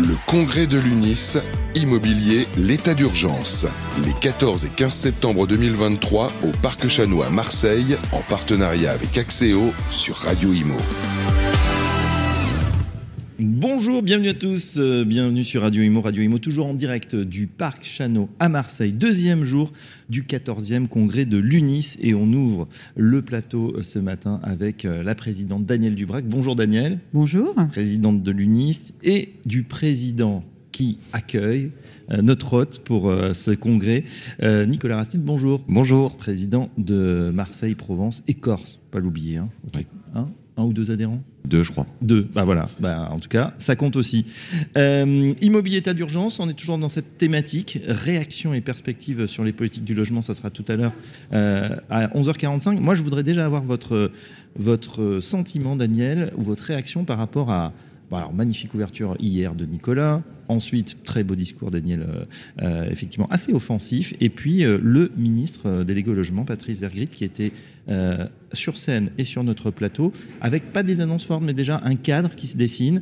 Le congrès de l'UNIS, immobilier, l'état d'urgence. Les 14 et 15 septembre 2023 au Parc Chano à Marseille, en partenariat avec Axéo sur Radio Imo. Bonjour, bienvenue à tous, bienvenue sur Radio Imo, toujours en direct du Parc Chano à Marseille, deuxième jour du 14e congrès de l'UNIS et on ouvre le plateau ce matin avec la présidente Danielle Dubrac. Bonjour Danielle. Bonjour. Présidente de l'UNIS et du président qui accueille notre hôte pour ce congrès, Nicolas Rastide. Bonjour. Bonjour. Président de Marseille, Provence et Corse, pas l'oublier. Hein. Oui. Un ou deux adhérents ? 2, je crois. 2, voilà. En tout cas, ça compte aussi. Immobilier état d'urgence, on est toujours dans cette thématique. Réaction et perspective sur les politiques du logement, ça sera tout à l'heure à 11h45. Moi, je voudrais déjà avoir votre sentiment, Daniel, ou votre réaction par rapport à... alors, magnifique ouverture hier de Nicolas. Ensuite, très beau discours, Daniel, effectivement assez offensif. Et puis, le ministre délégué au logement, Patrice Vergrit, qui était sur scène et sur notre plateau, avec pas des annonces fortes, mais déjà un cadre qui se dessine,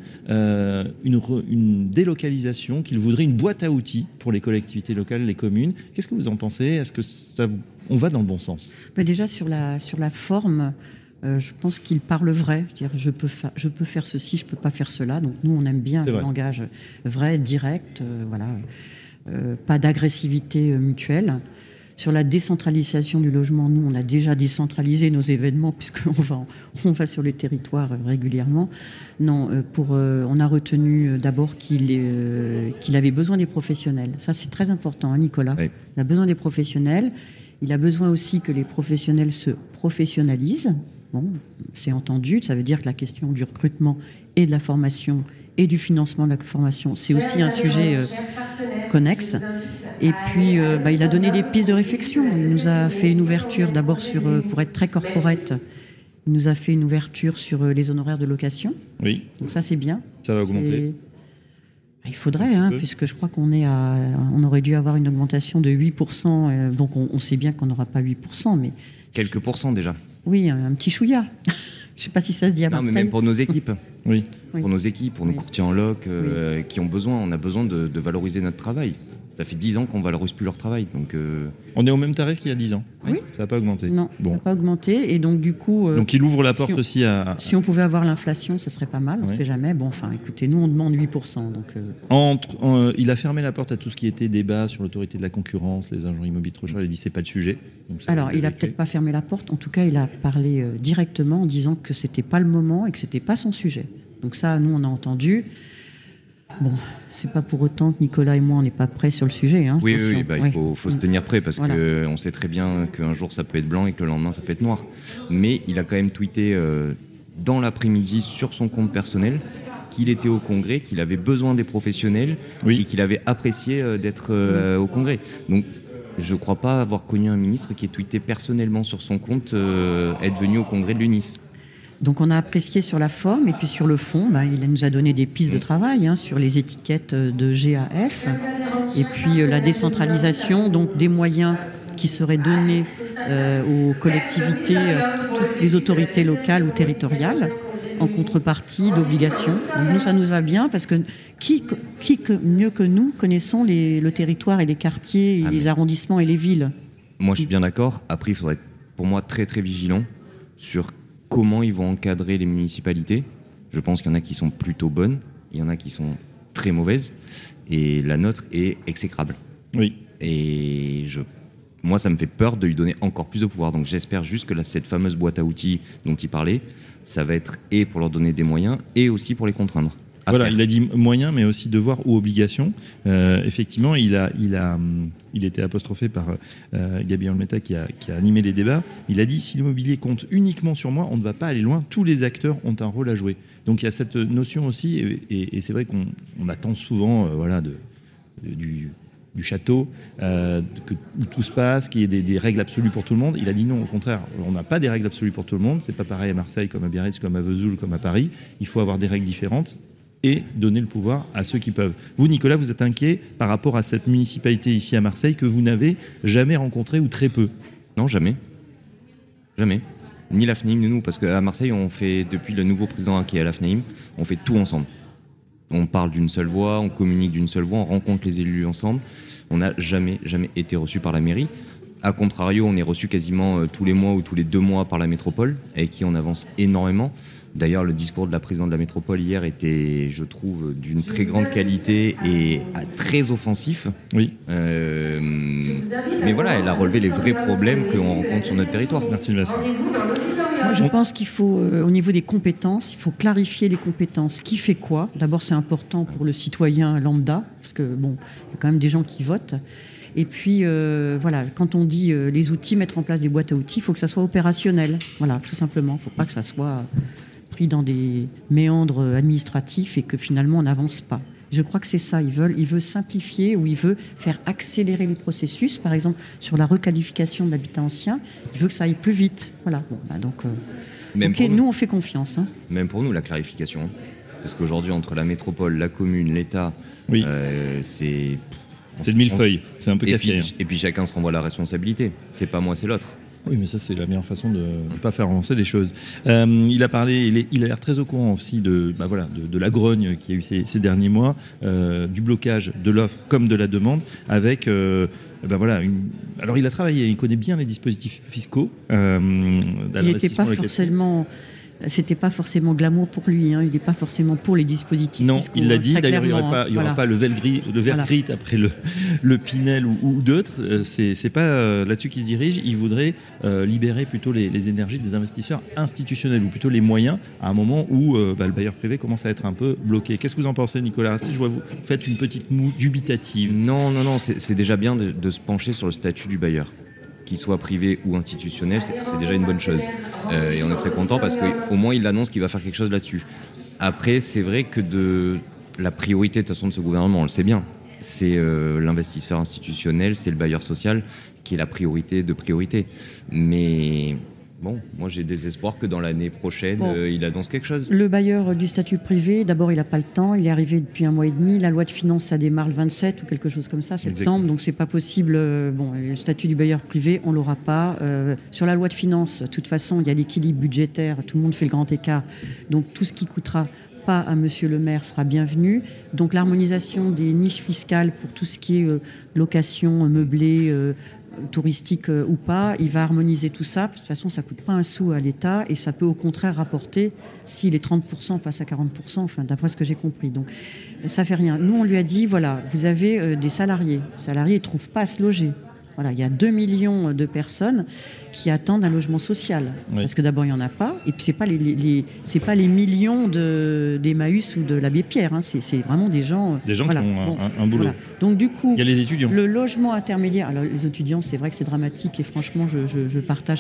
une délocalisation qu'il voudrait, une boîte à outils pour les collectivités locales, les communes. Qu'est-ce que vous en pensez ? Est-ce que on va dans le bon sens ? Déjà, sur la forme... je pense qu'il parle vrai. Je peux faire ceci, je ne peux pas faire cela. Donc nous, on aime bien le langage vrai, direct, pas d'agressivité mutuelle. Sur la décentralisation du logement, nous, on a déjà décentralisé nos événements puisqu'on va sur les territoires régulièrement. Non, on a retenu d'abord qu'il avait besoin des professionnels. Ça, c'est très important, hein, Nicolas. Oui. Il a besoin des professionnels. Il a besoin aussi que les professionnels se professionnalisent. Bon, c'est entendu, ça veut dire que la question du recrutement et de la formation et du financement de la formation, c'est aussi un sujet connexe. Et puis, il a donné des pistes de réflexion. Il nous a fait une ouverture d'abord pour être très corporate, il nous a fait une ouverture sur les honoraires de location. Oui. Donc ça, c'est bien. Ça va augmenter. Il faudrait, puisque je crois on aurait dû avoir une augmentation de 8%. Donc on sait bien qu'on n'aura pas 8%, mais... Quelques pourcents déjà. Oui, un petit chouïa. Je ne sais pas si ça se dit à Marseille. Non, mais même pour nos équipes. Oui. Pour nos équipes, pour nos courtiers en loc, qui ont besoin. On a besoin de valoriser notre travail. Ça fait 10 ans qu'on ne valorise plus leur travail. Donc on est au même tarif qu'il y a 10 ans. Oui. Ça n'a pas augmenté. Non, ça n'a pas augmenté. Et donc, du coup... donc, il ouvre la porte aussi à... Si on pouvait avoir l'inflation, ce serait pas mal. On ne sait jamais. Bon, écoutez, nous, on demande 8%. Donc, il a fermé la porte à tout ce qui était débat sur l'autorité de la concurrence, les agents immobiliers trop chers. Il a dit c'est pas le sujet. Donc, alors, il n'a peut-être pas fermé la porte. En tout cas, il a parlé directement en disant que ce n'était pas le moment et que ce n'était pas son sujet. Donc ça, nous, on a entendu... Bon, c'est pas pour autant que Nicolas et moi on n'est pas prêts sur le sujet. Hein, oui, il faut se tenir prêt parce qu'on sait très bien qu'un jour ça peut être blanc et que le lendemain ça peut être noir. Mais il a quand même tweeté dans l'après-midi sur son compte personnel qu'il était au congrès, qu'il avait besoin des professionnels et qu'il avait apprécié d'être au congrès. Donc je ne crois pas avoir connu un ministre qui ait tweeté personnellement sur son compte être venu au congrès de l'UNIS. Donc on a apprécié sur la forme et puis sur le fond, il nous a donné des pistes de travail sur les étiquettes de GAF et puis la décentralisation, donc des moyens qui seraient donnés aux collectivités, toutes les autorités locales ou territoriales en contrepartie d'obligations. Donc nous, ça nous va bien parce que qui mieux que nous connaissons le territoire et les quartiers et les arrondissements et les villes. Moi je suis bien d'accord. Après il faudrait être pour moi très très vigilant sur comment ils vont encadrer les municipalités. Je pense qu'il y en a qui sont plutôt bonnes, il y en a qui sont très mauvaises, et la nôtre est exécrable. Oui. Et moi, ça me fait peur de lui donner encore plus de pouvoir. Donc j'espère juste que cette fameuse boîte à outils dont il parlait, ça va être et pour leur donner des moyens, et aussi pour les contraindre. Voilà, il a dit moyens, mais aussi devoirs ou obligations. Effectivement, il était apostrophé par Gabriel Meta qui a animé les débats. Il a dit si l'immobilier compte uniquement sur moi, on ne va pas aller loin. Tous les acteurs ont un rôle à jouer. Donc il y a cette notion aussi, et c'est vrai qu'on attend souvent, du château, où tout se passe, qu'il y ait des règles absolues pour tout le monde. Il a dit non, au contraire, on n'a pas des règles absolues pour tout le monde. C'est pas pareil à Marseille, comme à Biarritz, comme à Vesoul, comme à Paris. Il faut avoir des règles différentes et donner le pouvoir à ceux qui peuvent. Vous, Nicolas, vous êtes inquiet par rapport à cette municipalité ici à Marseille que vous n'avez jamais rencontrée ou très peu ? Non, jamais. Jamais. Ni la FNAIM, ni nous, parce qu'à Marseille, on fait, depuis le nouveau président qui est à la FNAIM, on fait tout ensemble. On parle d'une seule voix, on communique d'une seule voix, on rencontre les élus ensemble. On n'a jamais été reçu par la mairie. A contrario, on est reçu quasiment tous les mois ou tous les 2 mois par la métropole, avec qui on avance énormément. D'ailleurs, le discours de la présidente de la métropole hier était, je trouve, d'une très grande qualité et très offensif. Oui. Mais voilà, elle a relevé les vrais problèmes qu'on rencontre sur notre territoire. Merci, Vincent. Moi, je pense qu'il faut, au niveau des compétences, il faut clarifier les compétences. Qui fait quoi ? D'abord, c'est important pour le citoyen lambda, parce que bon, il y a quand même des gens qui votent. Et puis, voilà, quand on dit les outils, mettre en place des boîtes à outils, il faut que ça soit opérationnel. Voilà, tout simplement. Il ne faut pas que ça soit pris dans des méandres administratifs et que finalement on n'avance pas. Je crois que c'est ça. Il veut simplifier ou il veut faire accélérer les processus. Par exemple, sur la requalification de l'habitat ancien, il veut que ça aille plus vite. Voilà. Bon, bah donc, nous, on fait confiance. Hein. Même pour nous, la clarification. Parce qu'aujourd'hui, entre la métropole, la commune, l'État, oui. C'est le millefeuille. C'est un peu café. Et puis chacun se renvoie la responsabilité. C'est pas moi, c'est l'autre. Oui, mais ça, c'est la meilleure façon de ne pas faire avancer les choses. Il a parlé, il a l'air très au courant aussi de la grogne qu'il y a eu ces derniers mois, du blocage de l'offre comme de la demande, avec... Alors, il a travaillé, il connaît bien les dispositifs fiscaux. Il n'était pas forcément... C'était pas forcément glamour pour lui, hein. Il n'est pas forcément pour les dispositifs fiscaux. Non, il l'a dit, d'ailleurs il n'y aura pas le vert gris après le Pinel ou d'autres, c'est pas là-dessus qu'il se dirige. Il voudrait libérer plutôt les énergies des investisseurs institutionnels, ou plutôt les moyens, à un moment où le bailleur privé commence à être un peu bloqué. Qu'est-ce que vous en pensez, Nicolas Rasti ? Je vois vous faites une petite moue dubitative. Non, c'est déjà bien de se pencher sur le statut du bailleur. Qu'il soit privé ou institutionnel, c'est déjà une bonne chose. Et on est très content parce qu'au moins il annonce qu'il va faire quelque chose là-dessus. Après, c'est vrai que la priorité de toute façon de ce gouvernement, on le sait bien, c'est l'investisseur institutionnel, c'est le bailleur social qui est la priorité de priorité. Mais bon, moi j'ai des espoirs que dans l'année prochaine, il annonce quelque chose. Le bailleur du statut privé, d'abord il n'a pas le temps, il est arrivé depuis 1 mois et demi, la loi de finances ça démarre le 27 ou quelque chose comme ça, septembre, exactement. Donc c'est pas possible. Le statut du bailleur privé, on l'aura pas. Sur la loi de finances, de toute façon, il y a l'équilibre budgétaire, tout le monde fait le grand écart, donc tout ce qui coûtera pas à Monsieur le maire sera bienvenu. Donc l'harmonisation des niches fiscales pour tout ce qui est location meublée, touristique ou pas, il va harmoniser tout ça. De toute façon, ça ne coûte pas un sou à l'État et ça peut au contraire rapporter si les 30% passent à 40%, enfin, d'après ce que j'ai compris. Donc ça ne fait rien. Nous, on lui a dit, voilà, vous avez des salariés. Les salariés ne trouvent pas à se loger. Voilà, il y a 2 millions de personnes qui attendent un logement social. Oui. Parce que d'abord, il n'y en a pas. Et puis, ce n'est pas les millions d'Emmaüs ou de l'Abbé Pierre. Hein. C'est vraiment des gens... Des gens qui ont un boulot. Voilà. Donc, du coup... Il y a les étudiants. Le logement intermédiaire... Alors, les étudiants, c'est vrai que c'est dramatique. Et franchement, je partage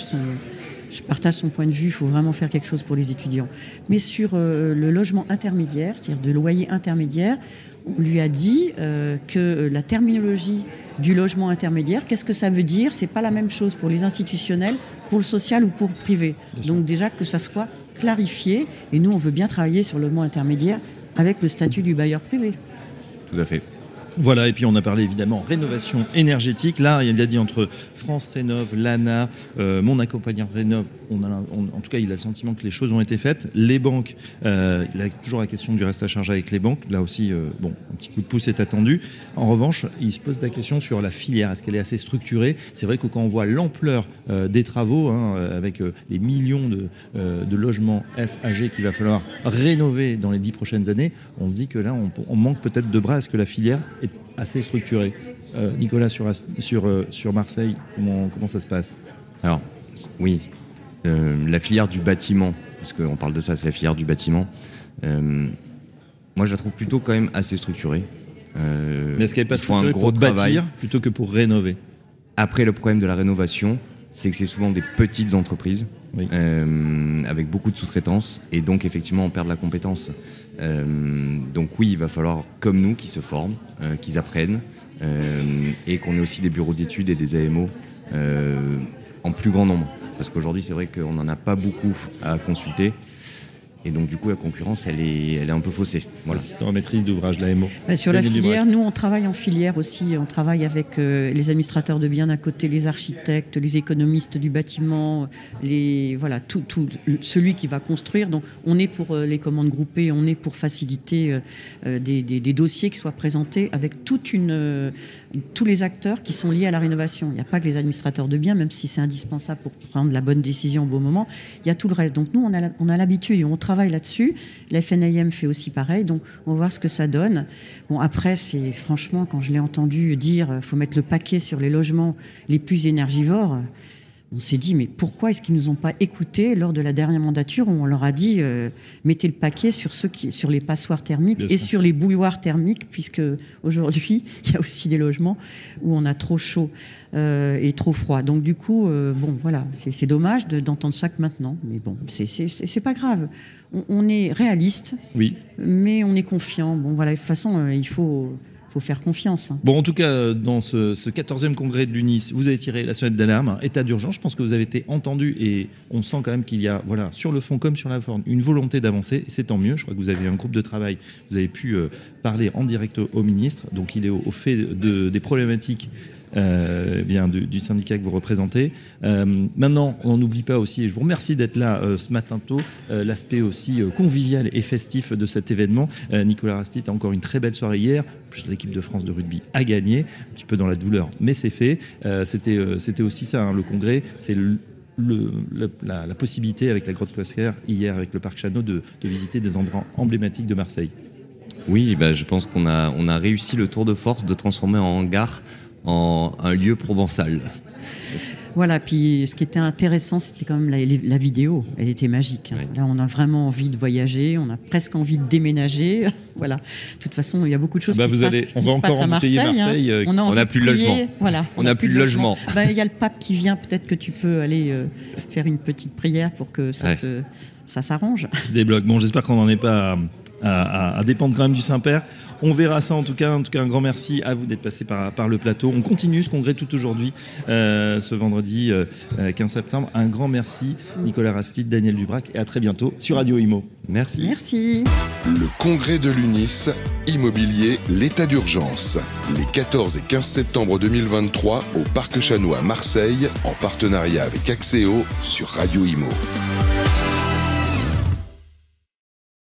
son point de vue. Il faut vraiment faire quelque chose pour les étudiants. Mais sur le logement intermédiaire, c'est-à-dire de loyer intermédiaire, on lui a dit que la terminologie du logement intermédiaire, qu'est-ce que ça veut dire ? C'est pas la même chose pour les institutionnels, pour le social ou pour le privé. Donc déjà que ça soit clarifié, et nous on veut bien travailler sur le logement intermédiaire avec le statut du bailleur privé. Tout à fait. Voilà, et puis on a parlé évidemment rénovation énergétique. Là, il a dit entre France Rénov', l'ANA, mon accompagnant Rénov', en tout cas, il a le sentiment que les choses ont été faites. Les banques, il a toujours la question du reste à charge avec les banques. Là aussi, un petit coup de pouce est attendu. En revanche, il se pose la question sur la filière. Est-ce qu'elle est assez structurée ? C'est vrai que quand on voit l'ampleur des travaux, avec les millions de logements FAG qu'il va falloir rénover dans les 10 prochaines années, on se dit que là, on manque peut-être de bras. Est-ce que la filière est assez structurée ? Nicolas, sur Marseille, comment ça se passe ? Alors, oui, la filière du bâtiment, parce qu'on parle de ça, c'est la filière du bâtiment. Moi, je la trouve plutôt quand même assez structurée. Mais est-ce qu'elle n'est pas structurée pour bâtir plutôt que pour rénover ? Après, le problème de la rénovation, c'est que c'est souvent des petites entreprises, oui. Avec beaucoup de sous-traitance, et donc effectivement, on perd de la compétence. Donc oui, il va falloir, comme nous, qu'ils se forment, qu'ils apprennent, et qu'on ait aussi des bureaux d'études et des AMO en plus grand nombre. Parce qu'aujourd'hui, c'est vrai qu'on n'en a pas beaucoup à consulter. Et donc, du coup, la concurrence, elle est un peu faussée. Voilà. Assistant en maîtrise d'ouvrage, l'AMO. Sur la filière, nous, on travaille en filière aussi. On travaille avec les administrateurs de biens d'un côté, les architectes, les économistes du bâtiment, celui qui va construire. Donc, on est pour les commandes groupées, on est pour faciliter des dossiers qui soient présentés avec tous les acteurs qui sont liés à la rénovation. Il n'y a pas que les administrateurs de biens, même si c'est indispensable pour prendre la bonne décision au bon moment. Il y a tout le reste. Donc, nous, on a l'habitude et on travaille là-dessus. La FNIM fait aussi pareil, donc on va voir ce que ça donne. Bon, après, c'est franchement, quand je l'ai entendu dire faut mettre le paquet sur les logements les plus énergivores, on s'est dit, mais pourquoi est-ce qu'ils ne nous ont pas écoutés lors de la dernière mandature où on leur a dit mettez le paquet sur les passoires thermiques et sur les bouilloires thermiques, puisque aujourd'hui, il y a aussi des logements où on a trop chaud et trop froid. Donc du coup, c'est dommage d'entendre ça que maintenant. Mais bon, c'est pas grave. On est réaliste, oui, mais on est confiant. Bon, voilà, de toute façon, il faut faire confiance. Bon, en tout cas, dans ce 14e congrès de l'UNIS, vous avez tiré la sonnette d'alarme, état d'urgence. Je pense que vous avez été entendu et on sent quand même qu'il y a, sur le fond comme sur la forme, une volonté d'avancer. C'est tant mieux. Je crois que vous avez un groupe de travail. Vous avez pu parler en direct au ministre. Donc, il est au fait des problématiques du syndicat que vous représentez. Maintenant, on n'oublie pas aussi, et je vous remercie d'être là ce matin tôt, l'aspect aussi convivial et festif de cet événement. Nicolas Rastit a encore une très belle soirée hier. L'équipe de France de rugby a gagné, un petit peu dans la douleur, mais c'est fait. C'était aussi ça, le congrès. C'est la possibilité avec la grotte Closker, hier avec le parc Chano, de visiter des endroits emblématiques de Marseille. Oui, je pense qu'on a réussi le tour de force de transformer en gare en un lieu provençal. Voilà, puis ce qui était intéressant, c'était quand même la vidéo. Elle était magique. Oui. Là, on a vraiment envie de voyager, on a presque envie de déménager. Voilà. De toute façon, il y a beaucoup de choses qui se passent à Marseille. On n'a plus de logement. Voilà, on n'a plus de logement. Il y a le pape qui vient, peut-être que tu peux aller faire une petite prière pour que ça s'arrange. Débloque. Bon, j'espère qu'on n'en est pas à dépendre quand même du Saint-Père. On verra ça en tout cas, un grand merci à vous d'être passé par le plateau. On continue ce congrès tout aujourd'hui, ce vendredi 15 septembre. Un grand merci Nicolas Rastit, Daniel Dubrac et à très bientôt sur Radio Imo. Merci. Merci. Le congrès de l'UNIS, immobilier, l'état d'urgence. Les 14 et 15 septembre 2023 au Parc Chano à Marseille, en partenariat avec Axéo sur Radio Imo.